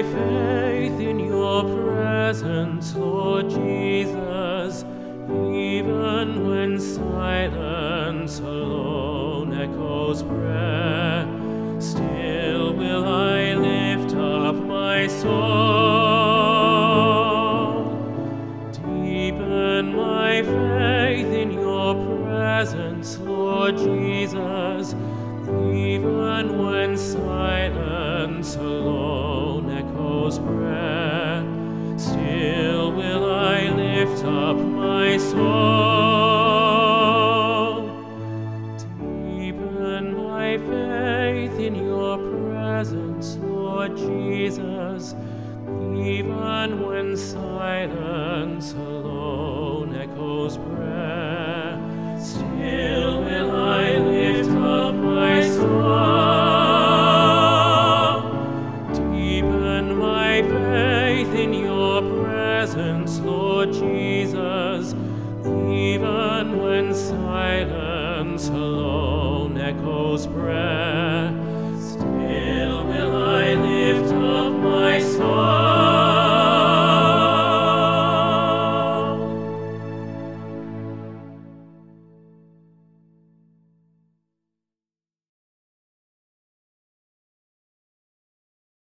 faith in your presence, Lord Jesus, even when silence alone echoes prayer. Still will I lift up my soul. Deepen my faith in your presence, Lord Jesus, even when silence alone echoes prayer. Still will I lift up my soul. Deepen my faith in your presence, Lord Jesus, even when silence alone echoes prayer. Still will I lift up my soul. Deepen my faith in your presence, Lord Jesus, even when silence alone echoes prayer.